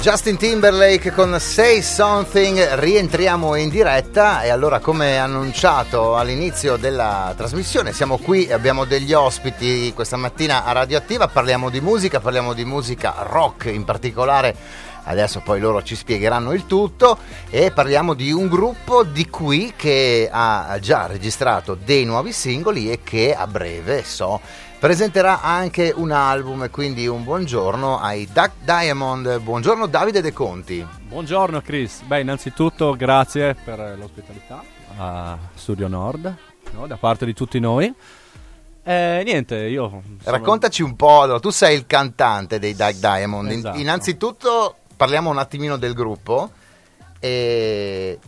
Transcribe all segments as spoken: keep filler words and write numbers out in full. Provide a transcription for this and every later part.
Justin Timberlake con Say Something. Rientriamo in diretta e allora, come annunciato all'inizio della trasmissione, siamo qui e abbiamo degli ospiti questa mattina a Radioattiva. Parliamo di musica, parliamo di musica rock in particolare. Adesso poi loro ci spiegheranno il tutto e parliamo di un gruppo di qui che ha già registrato dei nuovi singoli e che a breve, so, presenterà anche un album. E quindi un buongiorno ai Duck Diamond. Buongiorno Davide De Conti. Buongiorno Chris. Beh, innanzitutto grazie per l'ospitalità a Studio Nord, no, da parte di tutti noi. Eh, niente, io sono... Raccontaci un po', allora, tu sei il cantante dei Duck Diamond. Esatto. Innanzitutto parliamo un attimino del gruppo e...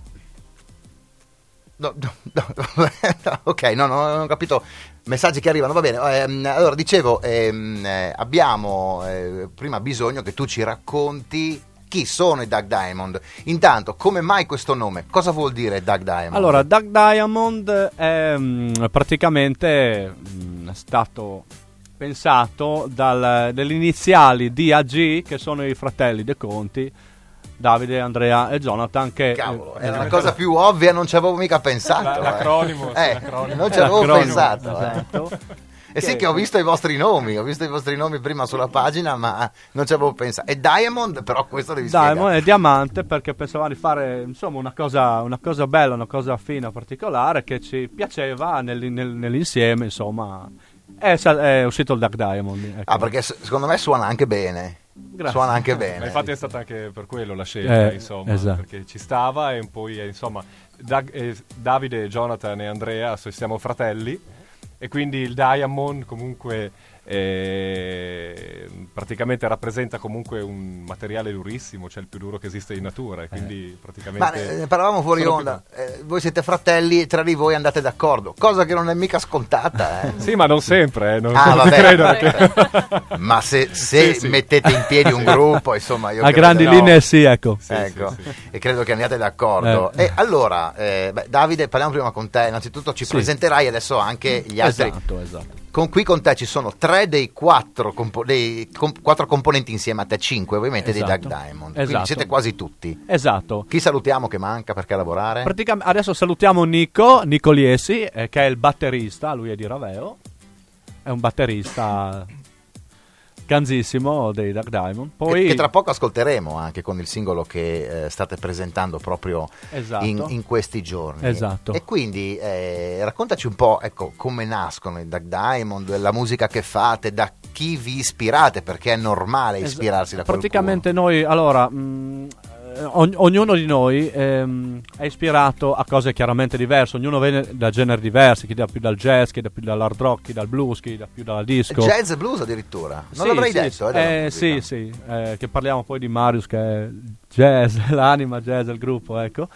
No, no, no. Ok, no, no, non ho capito. Messaggi che arrivano, va bene. Eh, allora, dicevo, ehm, eh, abbiamo eh, prima bisogno che tu ci racconti chi sono i Duck Diamond. Intanto, come mai questo nome? Cosa vuol dire Duck Diamond? Allora, Duck Diamond è mh, praticamente mh, stato pensato dal, dalle iniziali D A G, che sono i fratelli De Conti, Davide, Andrea e Jonathan. Che cavolo, è una cosa più ovvia, non ci avevo mica pensato. L'acronimo, eh. sì, l'acronimo. Non ci avevo L'acronimo, pensato. esatto. Eh. E sì, che ho visto i vostri nomi, ho visto i vostri nomi prima sulla pagina, ma non ci avevo pensato. E Diamond, però questo devi spiegare. Diamond è diamante perché pensavamo di fare, insomma, una cosa, una cosa bella, una cosa fina, particolare, che ci piaceva nel, nel, nell'insieme, insomma. È, è uscito il Duck Diamond. Ecco. Ah, perché secondo me suona anche bene. Grazie. Suona anche bene. Ma infatti è stata anche per quello la scelta, Eh, insomma, esatto. perché ci stava e poi, eh, insomma, Dag- eh, Davide, Jonathan e Andrea, so- siamo fratelli e quindi il Diamond comunque eh, praticamente rappresenta comunque un materiale durissimo, cioè il più duro che esiste in natura e quindi Ma praticamente... eh, parlavamo fuori sono onda, eh, voi siete fratelli, tra di voi andate d'accordo, cosa che non è mica scontata. Eh. Sì, ma non sempre, eh, non, Ah, non vabbè, credere vabbè. che... Ma se, se Sì, sì. mettete in piedi un gruppo, insomma, io A credo- grandi no. linee sì, ecco. Sì, ecco, sì, sì. e credo che andiate d'accordo. Eh. E allora, eh, beh, Davide, parliamo prima con te. Innanzitutto ci Sì. presenterai adesso anche gli altri. Esatto, esatto. Con qui con te ci sono tre dei quattro, compo- dei com- quattro componenti insieme a te, cinque ovviamente dei Esatto. Duck Diamond. Quindi Esatto. siete quasi tutti. Esatto. Chi salutiamo che manca perché a lavorare? Praticam- adesso salutiamo Nico, Nico Liesi, eh, che è il batterista, lui è di Raveo, è un batterista ganzissimo dei Duck Diamond. Poi, che, che tra poco ascolteremo anche con il singolo che eh, state presentando proprio Esatto. in, in questi giorni. Esatto. E quindi eh, raccontaci un po', ecco, come nascono i Duck Diamond, la musica che fate, da chi vi ispirate, perché è normale Es- ispirarsi da qualcuno. praticamente noi, allora, mh, eh, ogn- ognuno di noi ehm, è ispirato a cose chiaramente diverse, ognuno viene da generi diversi, chi da più dal jazz, chi da più dall'hard rock, chi dal blues, chi da più dalla disco. Jazz e blues addirittura, non Sì, l'avrei sì, detto. sì. eh, della Eh, musica. sì, sì, eh, che parliamo poi di Marius, che è jazz, l'anima jazz del gruppo, ecco.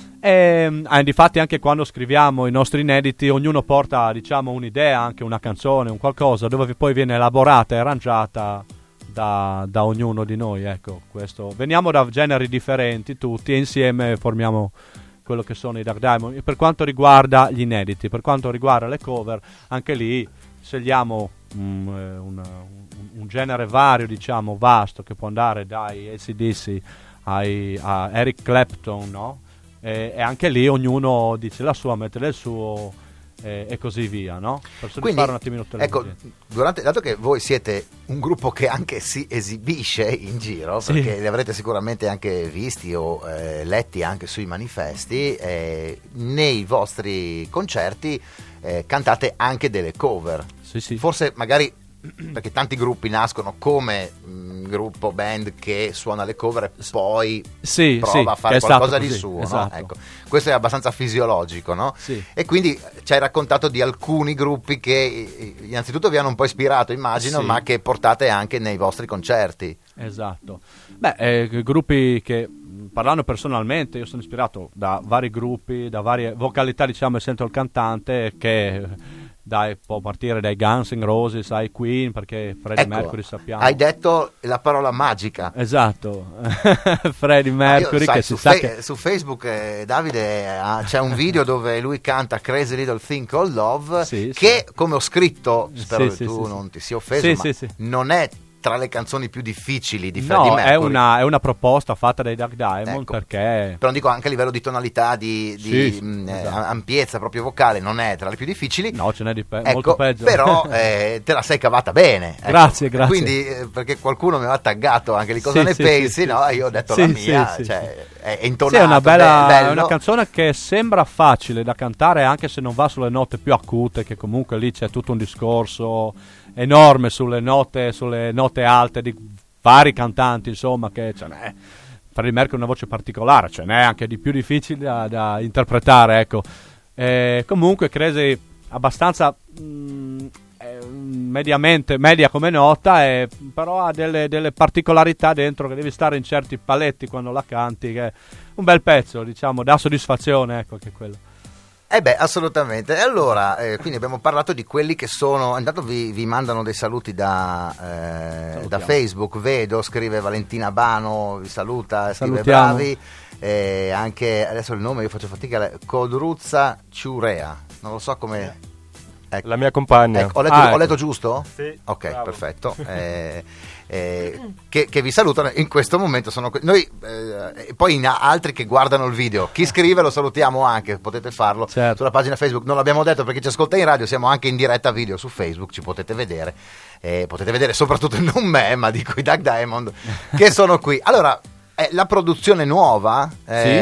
E, eh, difatti anche quando scriviamo i nostri inediti, ognuno porta, diciamo, un'idea, anche una canzone, un qualcosa, dove poi viene elaborata e arrangiata da, da ognuno di noi, ecco. Questo. Veniamo da generi differenti tutti e insieme formiamo quello che sono i Duck Diamond. E per quanto riguarda gli inediti, per quanto riguarda le cover, anche lì scegliamo mm, eh, una, un, un genere vario, diciamo, vasto, che può andare dai A C D C ai, a Eric Clapton, no? E, e anche lì ognuno dice la sua, mette il suo e, e così via, no? Per soddisfare Quindi, un attimino tutte le ecco, esigenze. durante, dato che voi siete un gruppo che anche si esibisce in giro, Sì. perché li avrete sicuramente anche visti o eh, letti anche sui manifesti, eh, nei vostri concerti eh, cantate anche delle cover. Sì, sì. Forse magari perché tanti gruppi nascono come mh, gruppo band che suona le cover e poi Sì, prova sì, a che fare è stato qualcosa di così, suo, esatto. no? Ecco, questo è abbastanza fisiologico, no? Sì. E quindi ci hai raccontato di alcuni gruppi che eh, innanzitutto vi hanno un po' ispirato, immagino, Sì. ma che portate anche nei vostri concerti. Esatto. Beh, eh, gruppi che, mh, parlando personalmente, io sono ispirato da vari gruppi, da varie vocalità, diciamo, e sento il cantante che dai, può partire dai Guns N' Roses ai Queen, perché Freddie Ecco, Mercury sappiamo. hai detto la parola magica. Esatto. Freddie Ma io, Mercury, sai, che su, si sa fe- che... su Facebook eh, Davide eh, c'è un video dove lui canta Crazy Little Thing Called Love, Sì, che sì. come ho scritto, spero Sì, che sì, tu sì, non sì. ti sia offeso, Sì, ma sì, sì. non è tra le canzoni più difficili di No, Freddie Mercury. è una, è una proposta fatta dai Doug Diamond, Ecco. perché... Però dico anche a livello di tonalità, di, di Sì, mh, esatto. eh, ampiezza proprio vocale, non è tra le più difficili. No, ce n'è di pe- Ecco, molto peggio. però eh, te la sei cavata bene. Ecco. Grazie, grazie. Quindi, eh, perché qualcuno mi aveva taggato anche lì, cosa Sì, ne sì, pensi? sì, no, sì. io ho detto Sì, la sì, mia, sì, cioè, sì. è Sì, intonato, è una bella, be- bello. è una canzone che sembra facile da cantare anche se non va sulle note più acute, che comunque lì c'è tutto un discorso enorme sulle note, sulle note alte di vari cantanti, insomma, che ce n'è. Freddie Mercury ha una voce particolare, ce n'è anche di più difficili da, da interpretare, ecco. Eh, comunque Crazy abbastanza mh, eh, mediamente media come nota, eh, però ha delle, delle particolarità dentro che devi stare in certi paletti quando la canti, che è un bel pezzo, diciamo, dà soddisfazione, ecco, che quello. Eh beh, assolutamente. E allora, eh, quindi abbiamo parlato di quelli che sono... Intanto vi, vi mandano dei saluti da, eh, da Facebook, vedo, scrive Valentina Bano, vi saluta, scrive Salutiamo. bravi. Eh, anche, adesso il nome io faccio fatica, Codruzza Ciurea, non lo so come... Ecco. La mia compagna. Ecco, ho, letto, Ah, ho ecco. letto giusto? Sì, Ok, bravo. perfetto. Eh, eh, che, che vi salutano in questo momento. Sono que- noi, eh, e poi in a- altri che guardano il video. Chi scrive lo salutiamo anche, potete farlo Certo. sulla pagina Facebook. Non l'abbiamo detto perché ci ascolta in radio, siamo anche in diretta video su Facebook, ci potete vedere. Eh, potete vedere soprattutto non me, ma dico i Doug Diamond che sono qui. Allora, eh, la produzione nuova,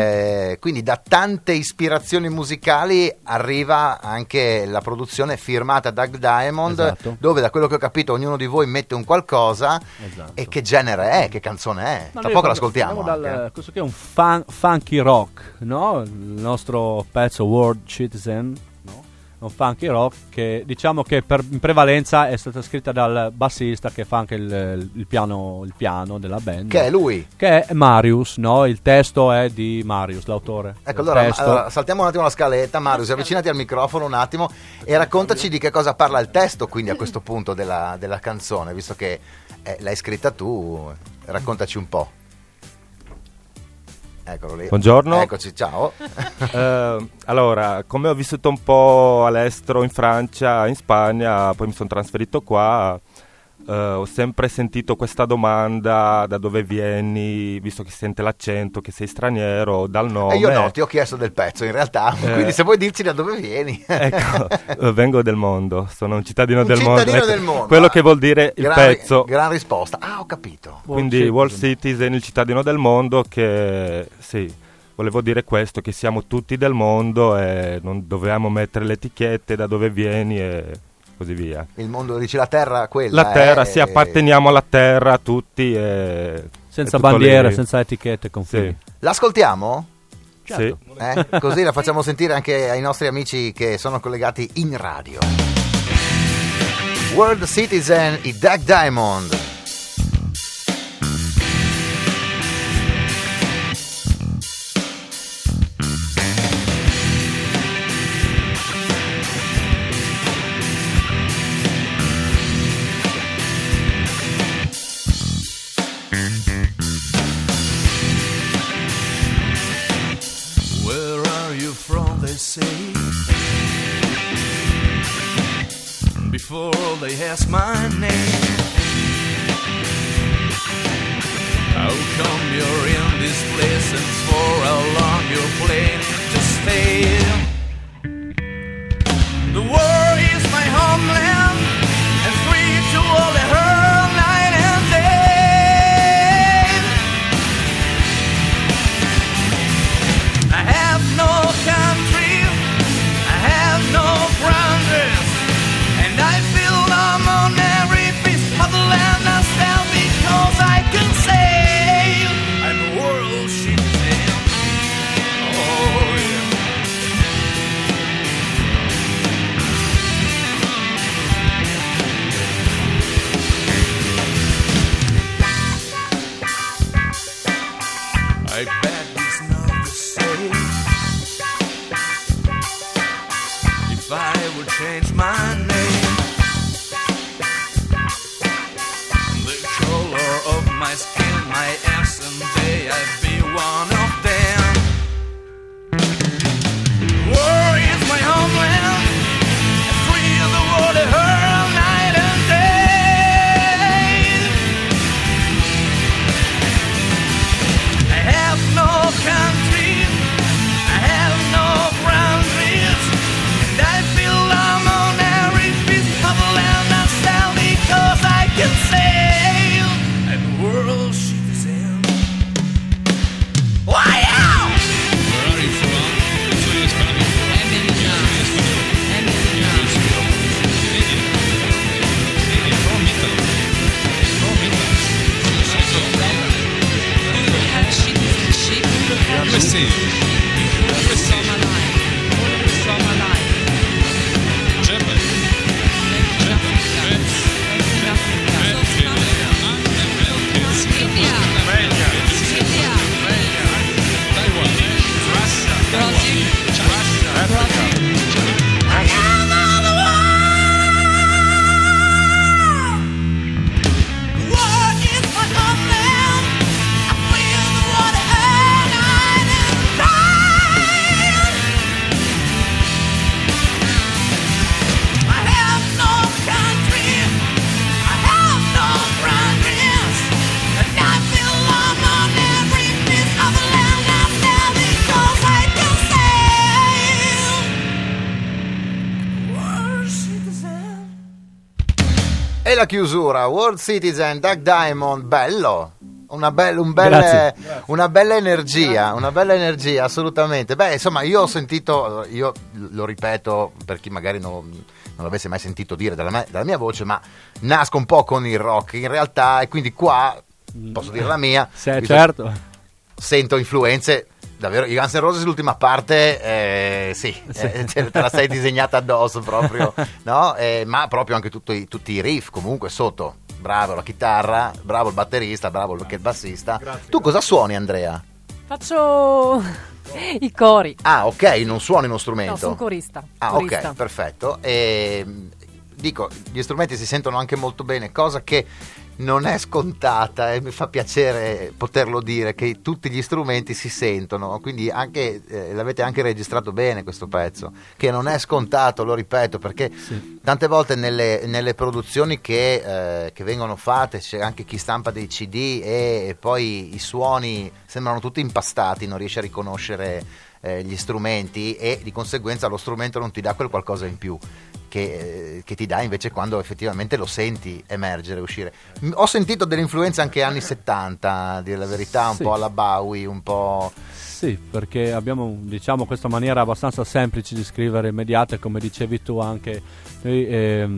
eh, quindi da tante ispirazioni musicali arriva anche la produzione firmata Doug Diamond, Esatto. dove da quello che ho capito ognuno di voi mette un qualcosa. Esatto. E che genere è, che canzone è? Ma Tra noi poco parliamo- l'ascoltiamo parliamo anche. dal, questo qui è un fun- funky rock, no? Il nostro pezzo World Citizen, no? È un funky rock che diciamo che per, in prevalenza è stata scritta dal bassista che fa anche il, il piano, il piano della band, Che è lui. che è Marius, no? Il testo è di Marius, l'autore. Ecco, del allora, testo. allora, saltiamo un attimo la scaletta. Marius, avvicinati al microfono un attimo e raccontaci di che cosa parla il testo, quindi a questo punto della, della canzone, visto che eh, l'hai scritta tu, raccontaci un po'. Eccolo lì. Buongiorno. Eccoci, ciao. Eh, allora, come ho vissuto un po' all'estero, in Francia, in Spagna, poi mi sono trasferito qua, eh, ho sempre sentito questa domanda: da dove vieni, visto che si sente l'accento, che sei straniero, dal nome. E io no, ti ho chiesto del pezzo in realtà, Eh. quindi se vuoi dirci da dove vieni. Ecco, eh, vengo del mondo, sono un cittadino Un del mondo. cittadino Ecco, del mondo. quello che vuol dire il Gran- pezzo. Gran risposta. Ah, ho capito. Quindi World Citizen, il cittadino del mondo, che sì, volevo dire questo, che siamo tutti del mondo e non dovevamo mettere le etichette da dove vieni e così via. Il mondo, dici la terra, quella. La terra, eh, sì, apparteniamo alla terra tutti e... senza è tutto bandiere, lì. senza etichette, confini. Sì, L'ascoltiamo? sì. Eh? Così la facciamo sentire anche ai nostri amici che sono collegati in radio. World Citizen, i Doug Diamond. Where are you from, they say? Before they ask my name, how come you're in this place and for how long you're planning to stay? The war is my homeland and free to all the hurt night and day. I have no country, I have no boundaries, and I feel I'm on every piece of the land I stand because I can say I'm a world citizen. Oh yeah. I bet it's not the same. If I would change my name, the color of my skin, my ass, and day I'd be one of them. War is my homeland, and free of the world, her night and day. E la chiusura, World Citizen, Doug Diamond, bello. Una, be- un belle, Grazie. una bella energia, una bella energia, assolutamente. Beh, insomma, io ho sentito, io lo ripeto per chi magari non, non l'avesse mai sentito dire dalla, me- dalla mia voce, ma nasco un po' con il rock in realtà, e quindi qua posso dire la mia. Sì, visto- certo. Sento influenze. Davvero, i Guns N' Roses l'ultima parte, eh, sì, eh, te la sei disegnata addosso proprio, no? Eh, ma proprio anche tutto i- tutti i riff comunque sotto, bravo la chitarra, bravo il batterista, bravo anche il bassista. Grazie, Tu cosa suoni, Andrea? Faccio i cori. Ah, ok, non suoni uno strumento. No, sono corista. Ah, corista. ok, perfetto. E, dico, gli strumenti si sentono anche molto bene, cosa che non è scontata, e mi fa piacere poterlo dire, che tutti gli strumenti si sentono, quindi anche eh, l'avete anche registrato bene questo pezzo, che non è scontato, lo ripeto, perché Sì. tante volte nelle, nelle produzioni che, eh, che vengono fatte c'è anche chi stampa dei C D e, e poi i suoni sembrano tutti impastati, non riesci a riconoscere eh, gli strumenti, e di conseguenza lo strumento non ti dà quel qualcosa in più che, eh, che ti dà invece quando effettivamente lo senti emergere, uscire. M- ho sentito delle influenze anche anni settanta, a dire la verità, un Sì. po' alla Bowie, un po'... Sì, perché abbiamo, diciamo, questa maniera abbastanza semplice di scrivere, immediata, e come dicevi tu anche noi,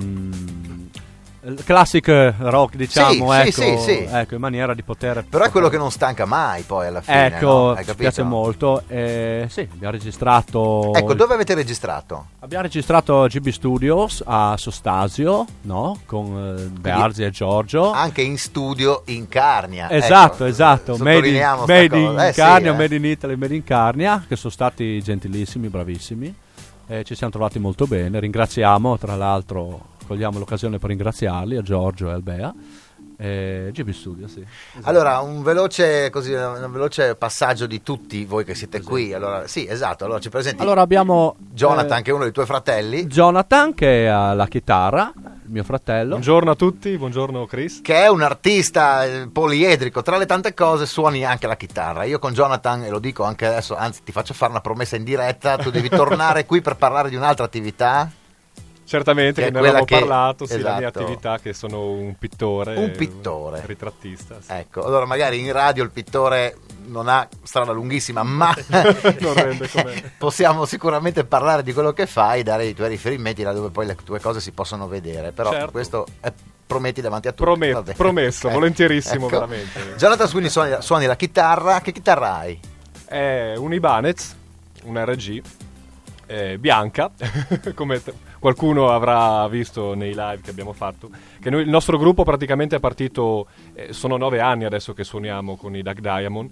ehm, il classic rock, diciamo, Sì, ecco, sì, sì, sì. ecco, in maniera di poter... Però è quello che non stanca mai poi alla fine, Ecco, no? Hai ci capito? piace molto. Eh, sì, abbiamo registrato... Ecco, dove avete registrato? Abbiamo registrato G B Studios a Sostasio, no? Con eh, Bearzi e Giorgio. Anche in studio in Carnia. Esatto, ecco, esatto, made in, sottolineiamo sta made in cosa. Eh, sì, Carnia, eh. made in Italy, made in Carnia, che sono stati gentilissimi, bravissimi, eh, ci siamo trovati molto bene, ringraziamo, tra l'altro cogliamo l'occasione per ringraziarli, a Giorgio e al Bea, eh, G B Studio, sì. Allora, un veloce, così, un veloce passaggio di tutti voi che siete qui. Allora, sì, esatto, allora ci presenti Allora abbiamo Jonathan, eh, che è uno dei tuoi fratelli, Jonathan, che ha la chitarra, il mio fratello. Buongiorno a tutti, buongiorno Chris. che è un artista eh, poliedrico, tra le tante cose suoni anche la chitarra. Io con Jonathan, e lo dico anche adesso, anzi ti faccio fare una promessa in diretta, tu devi tornare qui per parlare di un'altra attività. Certamente, Che che è ne quella avevamo che- parlato, sì, la mia esatto. attività, che sono un pittore. Un pittore. Un ritrattista. Sì. Ecco, allora magari in radio il pittore non ha strada lunghissima, ma Non rende com'è. possiamo sicuramente parlare di quello che fai, dare i tuoi riferimenti là dove poi le tue cose si possono vedere. Però Certo. questo è, prometti davanti a tutti. Promet- va bene. promesso, Ok. volentierissimo, Ecco. veramente. Jonathan Sweeney suoni, suoni la chitarra. Che chitarra hai? È un Ibanez, un R G, eh, bianca, come t- qualcuno avrà visto nei live che abbiamo fatto. Che noi, il nostro gruppo praticamente è partito, eh, sono nove anni adesso che suoniamo con i Doug Diamond.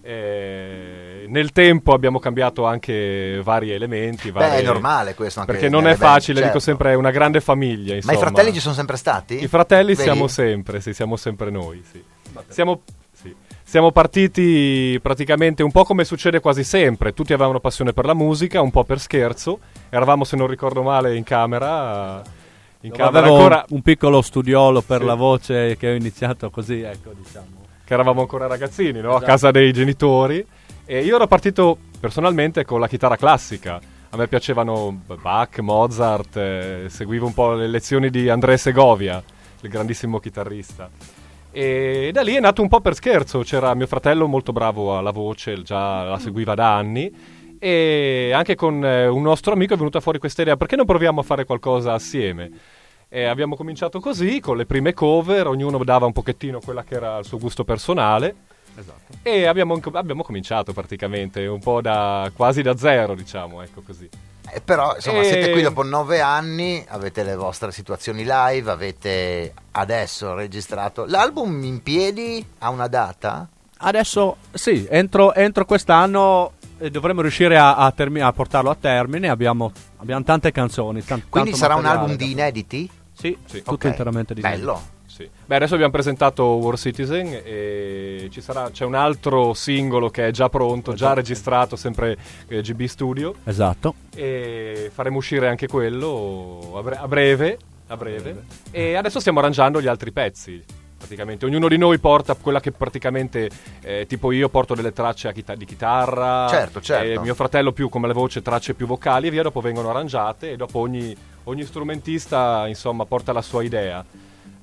Eh, nel tempo abbiamo cambiato anche vari elementi. Beh, varie- è normale questo anche Perché non nelle è band, facile, certo. dico sempre, è una grande famiglia. Ma Insomma. i fratelli ci sono sempre stati? I fratelli Vedi? siamo sempre, sì, siamo sempre noi, sì. Siamo, sì. Siamo partiti praticamente un po' come succede quasi sempre. Tutti avevano passione per la musica, un po' per scherzo. Eravamo, se non ricordo male, in camera. In camera Avevo ancora, un piccolo studiolo per Sì. la voce, che ho iniziato così, ecco, diciamo. che eravamo ancora ragazzini, no? A Esatto. casa dei genitori. E io ero partito personalmente con la chitarra classica. A me piacevano Bach, Mozart, eh, seguivo un po' le lezioni di André Segovia, il grandissimo chitarrista. E da lì è nato un po' per scherzo. C'era mio fratello molto bravo alla voce, già la seguiva da anni. E anche con eh, un nostro amico è venuta fuori questa idea: perché non proviamo a fare qualcosa assieme? E abbiamo cominciato così, con le prime cover, ognuno dava un pochettino quella che era il suo gusto personale. Esatto. E abbiamo, abbiamo cominciato praticamente un po' da quasi da zero, diciamo, ecco così. Eh, però insomma E- siete qui dopo nove anni, avete le vostre situazioni live, avete adesso registrato l'album in piedi, ha una data? Adesso, sì, entro, entro quest'anno eh, dovremmo riuscire a, a, termi- a portarlo a termine. Abbiamo, abbiamo tante canzoni. tan- Quindi tanto sarà un materiale album da di fare. inediti? Sì, Sì. tutto Ok, interamente di bello. Sì. Beh, adesso abbiamo presentato War Citizen e ci sarà, c'è un altro singolo che è già pronto, già Esatto. registrato, sempre eh, G B Studio, Esatto. e faremo uscire anche quello a, bre- a breve, a breve. E adesso stiamo arrangiando gli altri pezzi. Praticamente ognuno di noi porta quella che praticamente eh, tipo io porto delle tracce a chita- di chitarra, Certo, certo. e mio fratello più come le voci, tracce più vocali, e via, dopo vengono arrangiate e dopo ogni, ogni strumentista insomma porta la sua idea.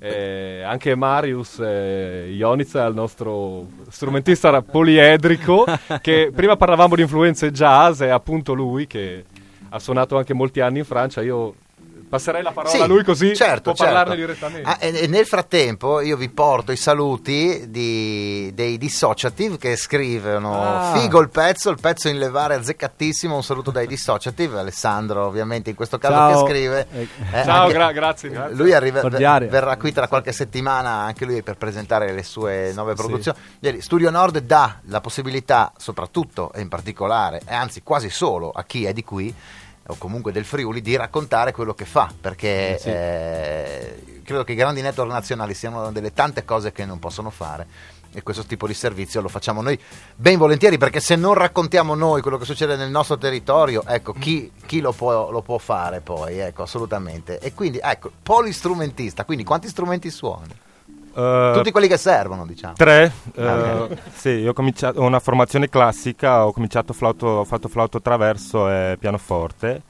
Eh, anche Marius eh, Ionica, il nostro strumentista poliedrico, che prima parlavamo di influenze jazz, è appunto lui che ha suonato anche molti anni in Francia. Io passerei la parola sì, a lui, così certo, può certo. parlarne direttamente. Ah, e, e nel frattempo io vi porto i saluti di, dei Dissociative che scrivono Ah. figo il pezzo, il pezzo in levare azzeccatissimo, un saluto dai Dissociative, Alessandro ovviamente in questo caso Ciao. che scrive. Eh, Eh, Ciao, anche- gra- grazie, grazie. Lui arriva, Cordiale. verrà qui tra qualche settimana anche lui per presentare le sue nuove produzioni. Ieri Studio Nord dà la possibilità soprattutto e in particolare, e anzi quasi solo a chi è di qui o comunque del Friuli, di raccontare quello che fa, perché Sì. eh, credo che i grandi network nazionali siano una delle tante cose che non possono fare, e questo tipo di servizio lo facciamo noi ben volentieri, perché se non raccontiamo noi quello che succede nel nostro territorio, ecco, chi, chi lo, può, lo può fare poi, ecco, assolutamente. E quindi, ecco, polistrumentista, quindi quanti strumenti suoni? Uh, Tutti quelli che servono, diciamo. Tre. Uh, Ok. sì, io ho cominciato ho una formazione classica, ho cominciato flauto, ho fatto flauto traverso e pianoforte,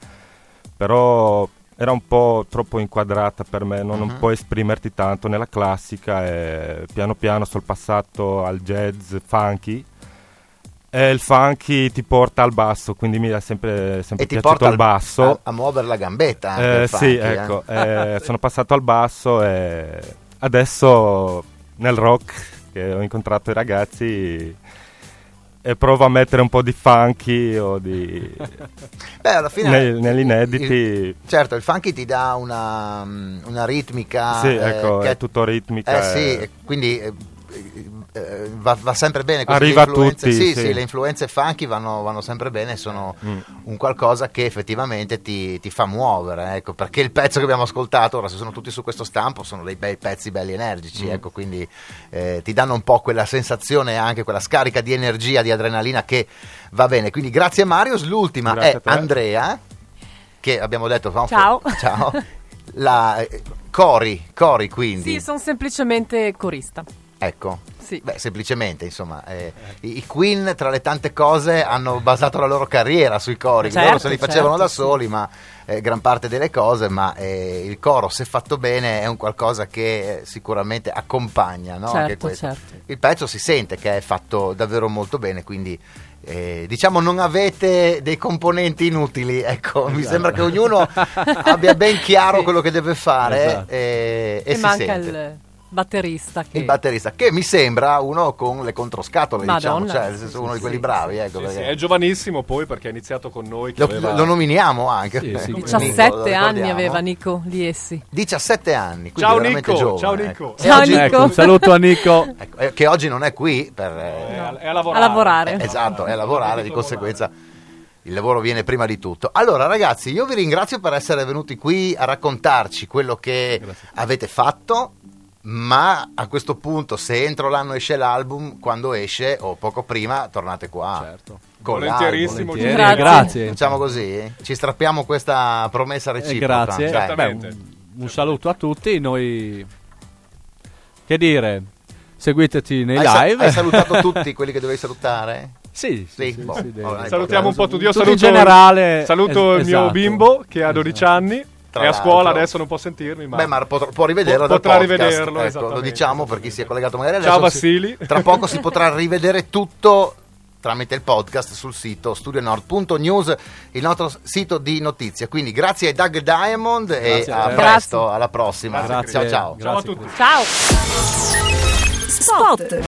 però era un po' troppo inquadrata per me, non, Mhm. non puoi esprimerti tanto nella classica, e piano piano sono passato al jazz funky. E il funky ti porta al basso, quindi mi ha sempre, sempre E ti piaciuto porta il al- basso. a, a muovere la gambetta anche Eh, il sì, funky, eh. ecco, eh, sono passato al basso e adesso nel rock, che ho incontrato i ragazzi, e provo a mettere un po' di funky o di Beh, alla fine nei- negli inediti. il- certo, il funky ti dà una, una ritmica, Sì, eh, ecco, che è tutto ritmica. eh sì, e- e quindi eh, eh, va, va sempre bene queste Arriva a influenze. tutti, sì, sì. sì, le influenze funky vanno, vanno sempre bene, sono Mm. un qualcosa che effettivamente ti, ti fa muovere, ecco, perché il pezzo che abbiamo ascoltato, ora se sono tutti su questo stampo, sono dei bei pezzi belli energici, Mm. ecco, quindi eh, ti danno un po' quella sensazione, anche quella scarica di energia, di adrenalina che va bene. Quindi grazie Marius, l'ultima Grazie è a te. Andrea, che abbiamo detto no, Ciao. ciao. La eh, Cori, Cori quindi. Sì, sono semplicemente corista. Ecco. Sì. Beh, semplicemente, insomma, eh, i, i Queen, tra le tante cose, hanno basato la loro carriera sui cori. Certo, Loro se li facevano certo, da sì. soli, ma eh, gran parte delle cose, ma eh, il coro, se fatto bene, è un qualcosa che eh, sicuramente accompagna, no? Certo, Anche questo. certo. Il pezzo si sente che è fatto davvero molto bene, quindi eh, diciamo non avete dei componenti inutili, ecco, mi sembra che ognuno abbia ben chiaro Sì. quello che deve fare, Esatto. eh, e E si manca sente. il batterista che... Il batterista, che mi sembra uno con le controscatole, diciamo, Madonna. cioè nel senso uno di quelli bravi, ecco, Sì, sì, perché- è giovanissimo poi, perché ha iniziato con noi che lo, aveva... lo nominiamo anche. Sì, sì. Nico, diciassette lo anni ricordiamo. aveva Nico Liessi. diciassette anni, quindi Ciao veramente Nico, giovane, ciao ecco. Nico. E Ciao, oggi- Nico. Ecco, un saluto a Nico. ecco, eh, che oggi non è qui per È eh, a, è a lavorare. A lavorare. esatto, è a lavorare, di conseguenza il lavoro viene prima di tutto. Allora ragazzi, io vi ringrazio per essere venuti qui a raccontarci quello che avete fatto, ma a questo punto, se entro l'anno esce l'album, quando esce o poco prima, tornate qua. Certo. Con Volentierissimo. Volentieri, Grazie. grazie. Facciamo così? Ci strappiamo questa promessa Eh, reciproca. grazie. Dai. Beh, un, un saluto a tutti. Noi, che dire, seguiteci nei Hai, sa- live. hai salutato tutti quelli che dovevi salutare? Sì, sì, Sì, sì, boh, sì, dei- allora, Salutiamo un po' tutti. Io Tutti saluto, in generale, saluto es- il mio esatto. bimbo che ha dodici anni. Tra è a l'altro. scuola, adesso non può sentirmi. Ma, Beh, ma potrà- può rivederlo Po- dal potrà podcast. rivederlo, Ecco, lo esattamente, diciamo per chi si è collegato magari adesso. Ciao si- Vassili. Tra poco si potrà rivedere tutto tramite il podcast sul sito studio nord punto news, il nostro sito di notizie. Quindi grazie ai Doug Diamond e Grazie a a te. presto, Grazie. alla prossima. Grazie, ciao ciao. Ciao a grazie. tutti. Ciao! Spot.